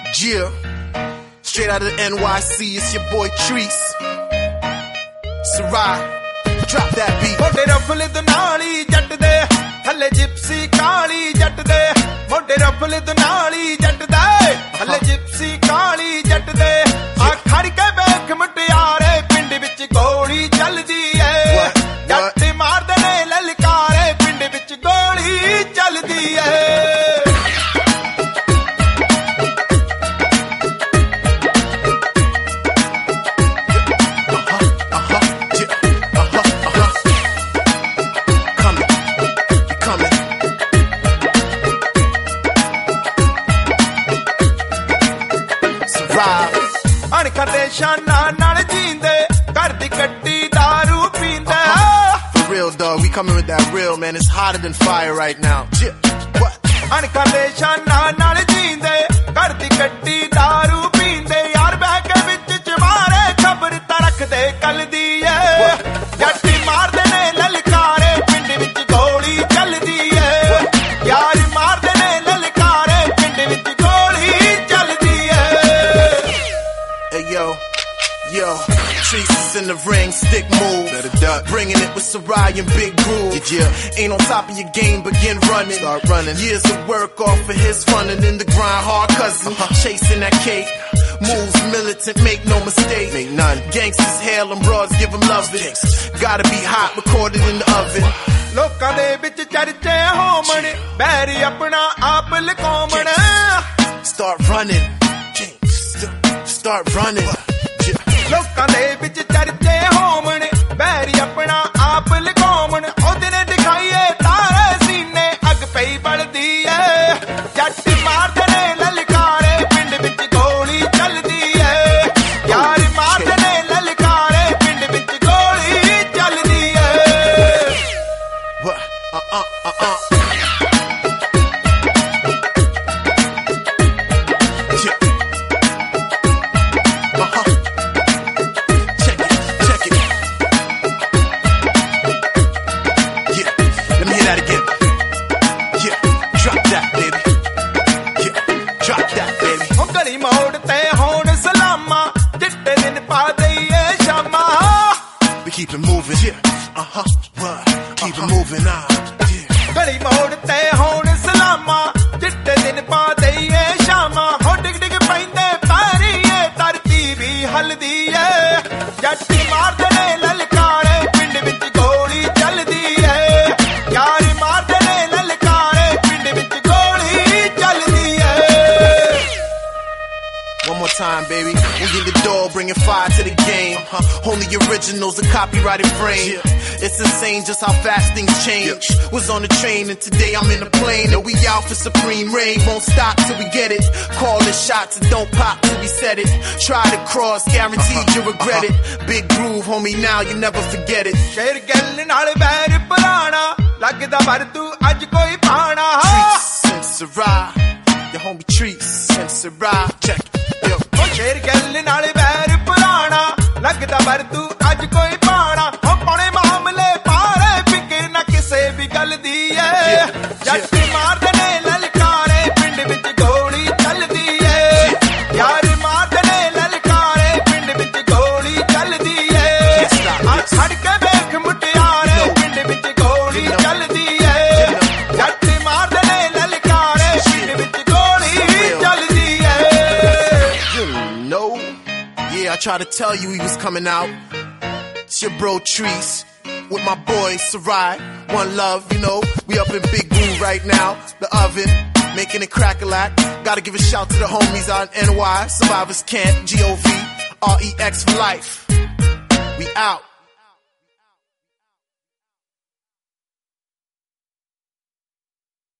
Yeah, straight out of NYC, it's your boy Treese. Sarai, drop that beat. Mode ruffle the naali jatt de, halle gypsy kaali jatt de. Mode ruffle the naali jatt de, halle gypsy kaali jatt de. Aa khad ke bekh mutiyaare, pind vich goli chaldi hai. Jatt maarde ne lalkaare, pind vich goli chaldi hai. Shana naal jeende, ghar di gaddi daru peenda. For real, dog, we coming with that real, man. It's hotter than fire right now. What? Ankade shana naal jeende, ghar di gaddi daru peende. Yaar beh ke vich chmare, khabar ta rakh de kal di hai. Jatti maarde ne lalkaare, pind vich goli chaldi hai. Yaar maarde ne lalkaare, pind vich goli chaldi hai. Hey yo, Treese is in the ring, stick move. Better duck. Bringing it with Sarai and Big Groove. Yeah. Ain't on top of your game, begin running. Start running. Years of work off of his fun and in the grind, hard cousin. Chasing that cake. Moves militant, make no mistake. Make none. Gangsters hail them, broads give them love it. Gotta be hot, recorded in the oven. Loਕਾਂ ਦੇ ਵਿੱਚ ਚਰਚੇ ਹੋਵਣ, ਬੈਰੀ ਆਪਣਾ ਆਪ ਲਕਾਉਣ. Start running. Start running. ਲੋਕਾਂ ਦੇ ਵਿੱਚ ਚਰਚੇ ਹੋਵਣ, ਬੈਰੀ ਆਪਣਾ ਆਪ ਲਕਾਉਣ. ਉਹਦੇ ਨੇ ਦਿਖਾਈਏ ਤਾਰੇ ਸੀਨੇ, ਅੱਗ ਪਈ ਬਲਦੀ ਏ. ਜੱਟ ਮਾਰਦੇ ਨੇ ਲਲਕਾਰੇ, ਪਿੰਡ ਵਿੱਚ ਗੋਲੀ ਚੱਲਦੀ ਏ. ਯਾਰ ਮਾਰਦੇ ਨੇ ਲਲਕਾਰੇ, ਪਿੰਡ ਵਿੱਚ ਗੋਲੀ ਚੱਲਦੀ ਏ. Keep it moving, keep it moving, ਗਲੀ ਮੋੜ ਤੇ ਹੁਣ ਸਲਾਮਾਂ, ਚਿੱਟੇ ਦਿਨ ਪਾ ਦਈਏ ਸ਼ਾਮਾਂ. ਹੋ ਡਿਗ ਡਿਗ ਪੈਂਦੇ ਪੈਰੀਏ, ਧਰਤੀ ਵੀ ਹਲਦੀ ਏ. ਜੱਟ ਮਾਰਦੇ ਨੇ ਲਲਕਾਰੇ, ਪਿੰਡ ਵਿੱਚ ਗੋਲੀ ਚੱਲਦੀ ਏ. ਯਾਰ ਮਾਰਦੇ ਨੇ ਲਲਕਾਰੇ, ਪਿੰਡ ਵਿੱਚ ਗੋਲੀ ਚੱਲਦੀ ਏ. One more time, baby. We in the door, bringing fire to the game. Only originals, a copyrighted frame. It's insane just how fast things change. Was on the train and today I'm in the plane. And we out for supreme reign. Won't stop till we get it. Call the shots and don't pop till we set it. Try to cross, guaranteed you'll regret it. Big Groove, homie, now you never forget it. ਸ਼ੇਰ ਗੱਲ ਨਾਲ ਬੈਰ ਪੁਰਾਣਾ, ਲੱਗਦਾ ਵਰ ਤੂੰ ਅੱਜ ਕੋਈ ਪਾਣਾ. Treese and Sarai, your homie Treese and Sarai. Check it. ਸ਼ੇਰ ਗੱਲ ਨਾਲ ਬੈਰ ਪੁਰਾਣਾ, ਲੱਗਦਾ ਵਰ ਤੂੰ ਅੱਜ ਕੋਈ ਪਾਣਾ. ਹੋ ਪੌਣੇ ਮਾਮਲੇ ਪਾਰੇ, ਫਿਕਰ ਨਾ ਕਿਸੇ ਵੀ ਗੱਲ ਦੀ ਏ. ਜੱਟ ਮਾਰਦੇ ਨੇ ਲਲਕਾਰੇ, ਪਿੰਡ ਵਿੱਚ ਗੋਲੀ ਚੱਲਦੀ ਏ. ਯਾਰ ਮਾਰਦੇ ਨੇ ਲਲਕਾਰੇ, ਪਿੰਡ ਵਿੱਚ ਗੋਲੀ ਚੱਲਦੀ ਏ. ਆ ਛੱਡ ਕੇ ਵੇਖ ਮੁਟਿਆਰੇ, ਪਿੰਡ ਵਿੱਚ ਗੋਲੀ ਚੱਲਦੀ ਏ. ਜੱਟ ਮਾਰਦੇ ਨੇ ਲਲਕਾਰੇ, ਪਿੰਡ ਵਿੱਚ ਗੋਲੀ ਚੱਲਦੀ ਏ. Yeah, I tried to tell you he was coming out. It's your bro Treese with my boy Sarai. One love, you know. We up in Big Groove right now. The oven, making it crack-a-lack. Gotta give a shout to the homies out in NY. Survivors Camp, GOV, REX for life. We out.